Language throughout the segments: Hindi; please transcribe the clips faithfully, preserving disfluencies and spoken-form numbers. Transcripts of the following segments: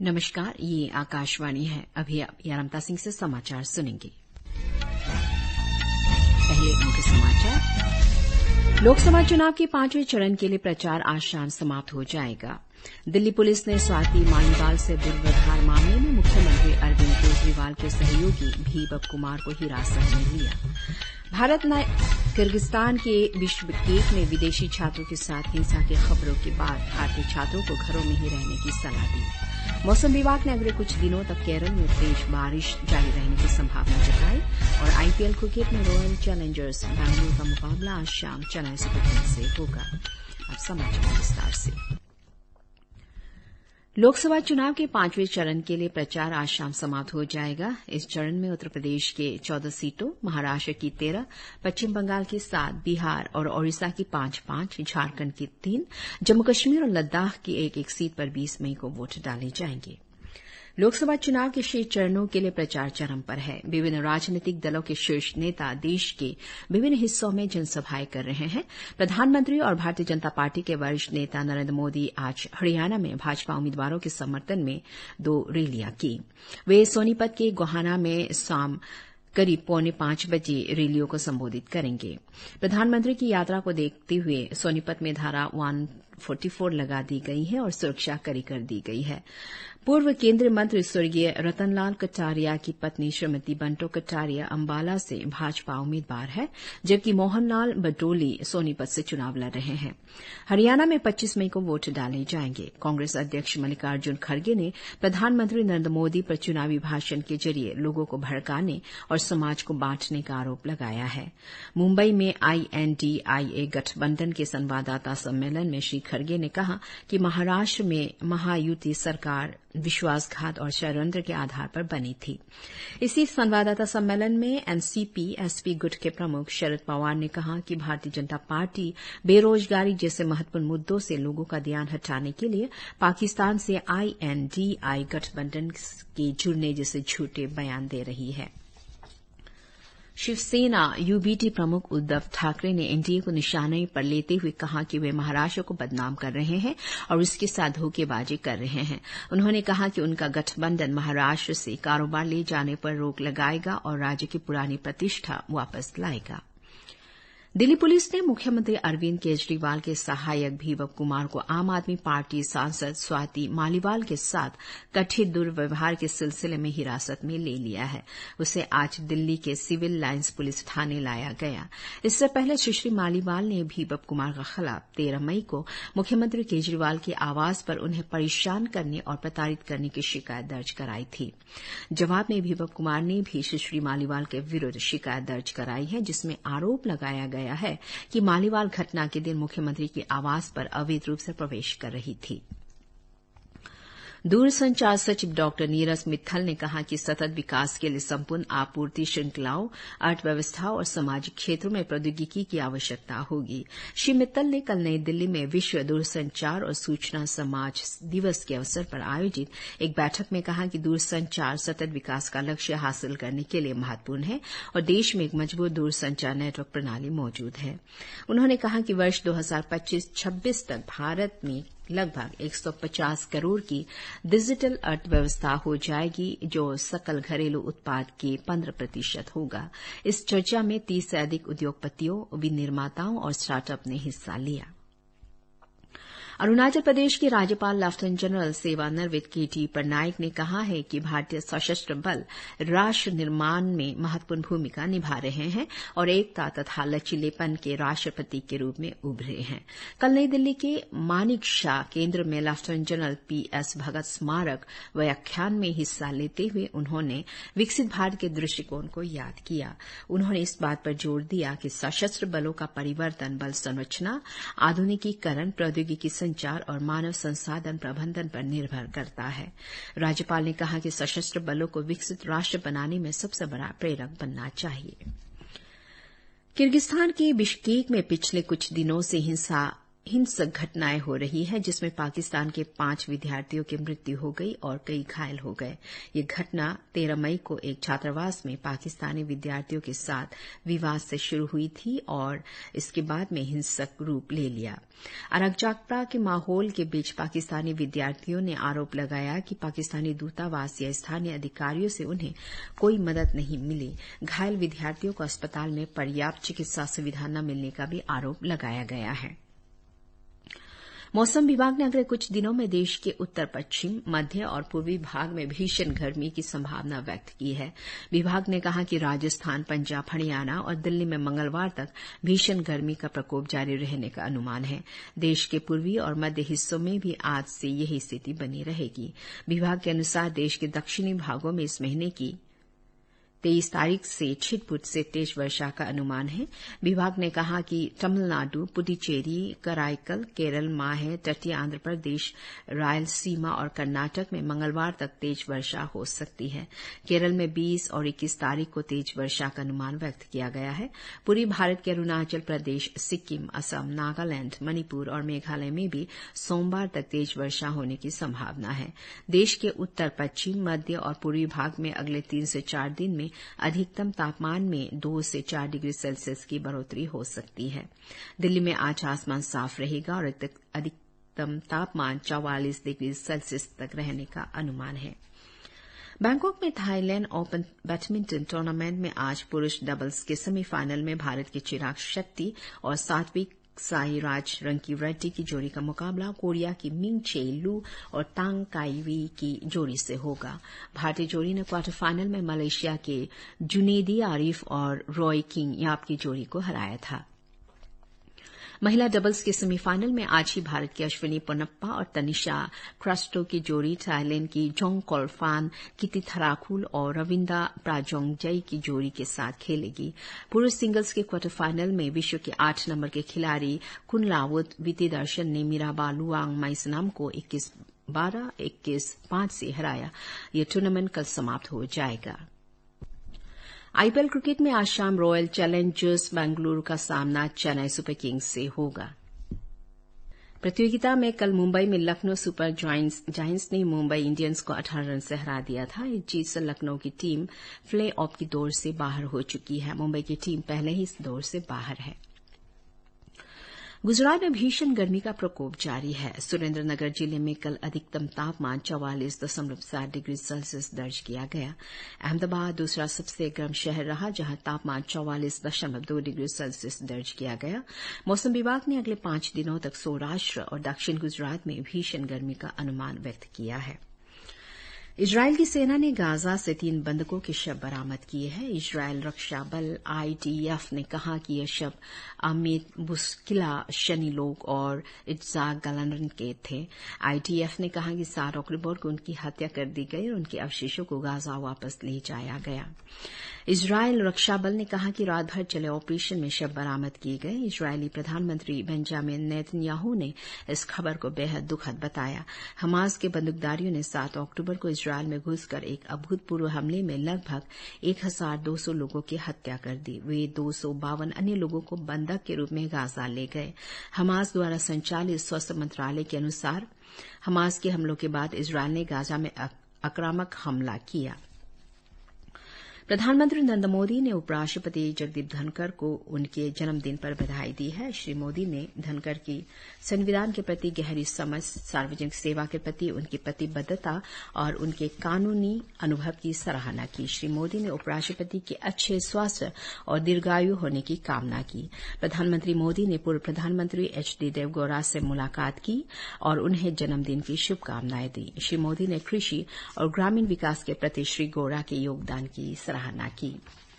नमस्कार, ये आकाशवाणी है। अभी आप यारमता सिंह से समाचार सुनेंगे। पहले मुख्य समाचार। लोकसभा चुनाव के पांचवें चरण के लिए प्रचार आज शाम समाप्त हो जाएगा। दिल्ली पुलिस ने स्वाति मालीवाल से दुर्व्यवहार मामले में मुख्यमंत्री अरविंद केजरीवाल के सहयोगी भीबक कुमार को हिरासत में लिया। भारत ने किर्गिस्तान के बिश्केक में विदेशी छात्रों के साथ हिंसा की खबरों के बाद भारतीय छात्रों को घरों में ही रहने की सलाह दी। मौसम विभाग ने अगले कुछ दिनों तक केरल में तेज बारिश जारी रहने की संभावना जताई। और आईपीएल क्रिकेट में रॉयल चैलेंजर्स बैंगलोर का मुकाबला आज शाम चेन्नई सुपर किंग्स से होगा। अब समाचार विस्तार से। लोकसभा चुनाव के पांचवें चरण के लिए प्रचार आज शाम समाप्त हो जाएगा। इस चरण में उत्तर प्रदेश के चौदह सीटों, महाराष्ट्र की तेरह, पश्चिम बंगाल की सात, बिहार और ओडिशा की पांच पांच, झारखंड की तीन, जम्मू कश्मीर और लद्दाख की एक एक सीट पर बीस मई को वोट डाले जाएंगे। लोकसभा चुनाव के शेष चरणों के लिए प्रचार चरम पर है। विभिन्न राजनीतिक दलों के शीर्ष नेता देश के विभिन्न हिस्सों में जनसभाएं कर रहे हैं। प्रधानमंत्री और भारतीय जनता पार्टी के वरिष्ठ नेता नरेंद्र मोदी आज हरियाणा में भाजपा उम्मीदवारों के समर्थन में दो रैलियां की। वे सोनीपत के गोहाना में शाम करीब पौने पांच बजे रैलियों को संबोधित करेंगे। प्रधानमंत्री की यात्रा को देखते हुए सोनीपत में धारा एक सौ चौवालीस लगा दी गई है और सुरक्षा कड़ी कर दी गई है। पूर्व केंद्रीय मंत्री स्वर्गीय रतनलाल कटारिया की पत्नी श्रीमती बंटो कटारिया अंबाला से भाजपा उम्मीदवार है, जबकि मोहनलाल बडोली सोनीपत से चुनाव लड़ रहे हैं। हरियाणा में पच्चीस मई को वोट डाले जाएंगे। कांग्रेस अध्यक्ष मल्लिकार्जुन खड़गे ने प्रधानमंत्री नरेंद्र मोदी पर चुनावी भाषण के जरिए लोगों को भड़काने और समाज को बांटने का आरोप लगाया है। मुंबई में आईएनडीआईए गठबंधन के संवाददाता सम्मेलन में श्री खड़गे ने कहा कि महाराष्ट्र में महायुति सरकार विश्वासघात और षड्यंत्र के आधार पर बनी थी। इसी संवाददाता सम्मेलन में एनसीपी एसपी गुट के प्रमुख शरद पवार ने कहा कि भारतीय जनता पार्टी बेरोजगारी जैसे महत्वपूर्ण मुद्दों से लोगों का ध्यान हटाने के लिए पाकिस्तान से आईएनडीआई गठबंधन के जुड़ने जैसे झूठे बयान दे रही है। शिवसेना यूबीटी प्रमुख उद्धव ठाकरे ने एनडीए को निशाने पर लेते हुए कहा कि वे महाराष्ट्र को बदनाम कर रहे हैं और इसके साथ धोखेबाजी कर रहे हैं। उन्होंने कहा कि उनका गठबंधन महाराष्ट्र से कारोबार ले जाने पर रोक लगाएगा और राज्य की पुरानी प्रतिष्ठा वापस लाएगा। दिल्ली पुलिस ने मुख्यमंत्री अरविंद केजरीवाल के सहायक भीबक कुमार को आम आदमी पार्टी सांसद स्वाति मालीवाल के साथ कथित दुर्व्यवहार के सिलसिले में हिरासत में ले लिया है। उसे आज दिल्ली के सिविल लाइन्स पुलिस थाने लाया गया। इससे पहले सुश्री मालीवाल ने भीबक कुमार के खिलाफ तेरह मई को मुख्यमंत्री केजरीवाल के आवास पर उन्हें परेशान करने और प्रताड़ित करने की शिकायत दर्ज कराई थी। जवाब में भीबक कुमार ने भी सुश्री मालीवाल के विरुद्ध शिकायत दर्ज कराई है, जिसमें आरोप लगाया गया है कि मालीवाल घटना के दिन मुख्यमंत्री के आवास पर अवैध रूप से प्रवेश कर रही थी। दूरसंचार सचिव डॉक्टर नीरज मित्तल ने कहा कि सतत विकास के लिए संपूर्ण आपूर्ति श्रृंखलाओं, अर्थव्यवस्था और सामाजिक क्षेत्रों में प्रौद्योगिकी की आवश्यकता होगी। श्री मित्तल ने कल नई दिल्ली में विश्व दूरसंचार और सूचना समाज दिवस के अवसर पर आयोजित एक बैठक में कहा कि दूरसंचार सतत विकास का लक्ष्य हासिल करने के लिए महत्वपूर्ण है और देश में एक मजबूत दूरसंचार नेटवर्क प्रणाली मौजूद है। उन्होंने कहा कि वर्ष दो हजार पच्चीस छब्बीस तक भारत में लगभग एक सौ पचास करोड़ की डिजिटल अर्थव्यवस्था हो जाएगी, जो सकल घरेलू उत्पाद के पंद्रह प्रतिशत होगा। इस चर्चा में तीस से अधिक उद्योगपतियों, विनिर्माताओं और स्टार्टअप ने हिस्सा लिया। अरुणाचल प्रदेश के राज्यपाल लेफ्टिनेंट जनरल सेवानिवृत्त के टी पटनायक ने कहा है कि भारतीय सशस्त्र बल राष्ट्र निर्माण में महत्वपूर्ण भूमिका निभा रहे हैं और एकता तथा लचीलेपन के राष्ट्र प्रतीक के रूप में उभरे हैं। कल नई दिल्ली के मानिक शाह केंद्र में lieutenant general P S Bhagat स्मारक व्याख्यान में हिस्सा लेते हुए उन्होंने विकसित भारत के दृष्टिकोण को याद किया। उन्होंने इस बात पर जोर दिया कि सशस्त्र बलों का परिवर्तन बल संरचना, आधुनिकीकरण, प्रौद्योगिकी संचार और मानव संसाधन प्रबंधन पर निर्भर करता है। राज्यपाल ने कहा कि सशस्त्र बलों को विकसित राष्ट्र बनाने में सबसे बड़ा प्रेरक बनना चाहिए। किर्गिस्तान के बिश्केक में पिछले कुछ दिनों से हिंसा हिंसक घटनाएं हो रही है, जिसमें पाकिस्तान के पांच विद्यार्थियों की मृत्यु हो गई और कई घायल हो गए। ये घटना तेरह मई को एक छात्रावास में पाकिस्तानी विद्यार्थियों के साथ विवाद से शुरू हुई थी और इसके बाद में हिंसक रूप ले लिया। अराजकता के माहौल के बीच पाकिस्तानी विद्यार्थियों ने आरोप लगाया कि पाकिस्तानी दूतावास या स्थानीय अधिकारियों से उन्हें कोई मदद नहीं मिली। घायल विद्यार्थियों को अस्पताल में पर्याप्त चिकित्सा सुविधा न मिलने का भी आरोप लगाया गया है। मौसम विभाग ने अगले कुछ दिनों में देश के उत्तर पश्चिम, मध्य और पूर्वी भाग में भीषण गर्मी की संभावना व्यक्त की है। विभाग ने कहा कि राजस्थान, पंजाब, हरियाणा और दिल्ली में मंगलवार तक भीषण गर्मी का प्रकोप जारी रहने का अनुमान है। देश के पूर्वी और मध्य हिस्सों में भी आज से यही स्थिति बनी रहेगी। विभाग के अनुसार देश के दक्षिणी भागों में इस महीने की तेईस तारीख से छिटपुट से तेज वर्षा का अनुमान है। विभाग ने कहा कि तमिलनाडु, पुडुचेरी, कराईकल, केरल, माहे, तटीय आंध्र प्रदेश, रायलसीमा और कर्नाटक में मंगलवार तक तेज वर्षा हो सकती है। केरल में बीस और इक्कीस तारीख को तेज वर्षा का अनुमान व्यक्त किया गया है। पूर्वी भारत के अरुणाचल प्रदेश, सिक्किम, असम, नागालैंड, मणिपुर और मेघालय में भी सोमवार तक तेज वर्षा होने की संभावना है। देश के उत्तर पश्चिम, मध्य और पूर्वी भाग में अगले तीन से चार दिन में अधिकतम तापमान में दो से चार डिग्री सेल्सियस की बढ़ोतरी हो सकती है। दिल्ली में आज आसमान साफ रहेगा और अधिकतम तापमान चौवालीस डिग्री सेल्सियस तक रहने का अनुमान है। बैंकॉक में थाईलैंड ओपन बैडमिंटन टूर्नामेंट में आज पुरुष डबल्स के सेमीफाइनल में भारत के चिराग शेट्टी और सात्विक साईराज रंकीरेड्डी की जोड़ी का मुकाबला कोरिया की मिंग चे लू और तांग काईवी की जोड़ी से होगा। भारतीय जोड़ी ने क्वार्टर फाइनल में मलेशिया के जुनेदी आरिफ और रॉय किंग याप की जोड़ी को हराया था। महिला डबल्स के सेमीफाइनल में आज ही भारत की अश्विनी पोनप्पा और तनिषा क्रास्टो की जोड़ी थाईलैंड की जोंग कोल्फान कितिथराकुल और रविंदा प्राजोंगजई की जोड़ी के साथ खेलेगी। पुरुष सिंगल्स के क्वार्टर फाइनल में विश्व के आठ नंबर के खिलाड़ी कुनलावुत वितिदर्शन ने मीराबा लुआंग माइसनाम को इक्कीस बारह, इक्कीस पांच से हराया। यह टूर्नामेंट कल समाप्त हो जाएगा। आईपीएल क्रिकेट में आज शाम रॉयल चैलेंजर्स बेंगलुरु का सामना चेन्नई सुपर किंग्स से होगा। प्रतियोगिता में कल मुंबई में लखनऊ सुपर जायंट्स ने मुंबई इंडियंस को अठारह रन से हरा दिया था। इस जीत से लखनऊ की टीम प्ले ऑफ की दौड़ से बाहर हो चुकी है। मुंबई की टीम पहले ही इस दौड़ से बाहर है। गुजरात में भीषण गर्मी का प्रकोप जारी है। सुरेंद्रनगर जिले में कल अधिकतम तापमान चौवालीस दशमलव सात डिग्री सेल्सियस दर्ज किया गया। अहमदाबाद दूसरा सबसे गर्म शहर रहा, जहां तापमान चौवालीस दशमलव दो डिग्री सेल्सियस दर्ज किया गया। मौसम विभाग ने अगले पांच दिनों तक सौराष्ट्र और दक्षिण गुजरात में भीषण गर्मी का अनुमान व्यक्त किया है। इजरायल की सेना ने गाजा से तीन बंधकों के शव बरामद किए हैं। इजरायल रक्षा बल आईडीएफ ने कहा कि ये शव अमित बुस्किला, शनी लोग और इट्जाक गलानरन के थे। आईडीएफ ने कहा कि सात अक्टूबर को उनकी हत्या कर दी गई और उनके अवशेषों को गाजा वापस ले जाया गया। इजरायल रक्षा बल ने कहा कि रात भर चले ऑपरेशन में शव बरामद किए गए। इजरायली प्रधानमंत्री बेंजामिन नेतन्याहू ने इस खबर को बेहद दुखद बताया। हमास के बंदूकधारियों ने सात अक्टूबर को इजरायल में घुसकर एक अभूतपूर्व हमले में लगभग एक हजार दो सौ लोगों की हत्या कर दी। वे दो सौ बावन अन्य लोगों को बंधक के रूप में गाजा ले गए। हमास द्वारा संचालित स्वास्थ्य मंत्रालय के अनुसार हमास के हमलों के बाद इजरायल ने गाजा में आक्रामक हमला किया। प्रधानमंत्री नरेंद्र मोदी ने उपराष्ट्रपति जगदीप धनखड़ को उनके जन्मदिन पर बधाई दी है। श्री मोदी ने धनखड़ की संविधान के प्रति गहरी समझ, सार्वजनिक सेवा के प्रति उनकी प्रतिबद्धता और उनके कानूनी अनुभव की सराहना की। श्री मोदी ने उपराष्ट्रपति के अच्छे स्वास्थ्य और दीर्घायु होने की कामना की। प्रधानमंत्री मोदी ने पूर्व प्रधानमंत्री एच डी देवगौड़ा से मुलाकात की और उन्हें जन्मदिन की शुभकामनाएं दी। श्री मोदी ने कृषि और ग्रामीण विकास के प्रति श्री गौड़ा के योगदान की सराहना की।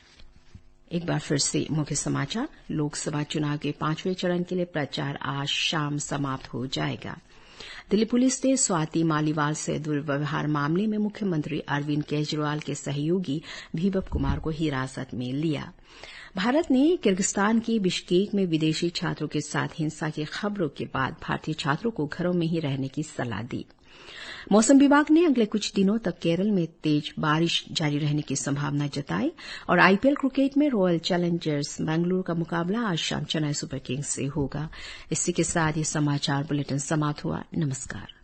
एक बार फिर से मुख्य समाचार। लोकसभा चुनाव के पांचवें चरण के लिए प्रचार आज शाम समाप्त हो जाएगा। दिल्ली पुलिस ने स्वाति मालीवाल से दुर्व्यवहार मामले में मुख्यमंत्री अरविंद केजरीवाल के सहयोगी भीबब कुमार को हिरासत में लिया। भारत ने किर्गिस्तान के बिश्केक में विदेशी छात्रों के साथ हिंसा की खबरों के बाद भारतीय छात्रों को घरों में ही रहने की सलाह दी। मौसम विभाग ने अगले कुछ दिनों तक केरल में तेज बारिश जारी रहने की संभावना जताई और आईपीएल क्रिकेट में रॉयल चैलेंजर्स बेंगलुरु का मुकाबला आज शाम चेन्नई सुपर किंग्स से होगा। इसी के साथ ये समाचार बुलेटिन समाप्त हुआ। नमस्कार।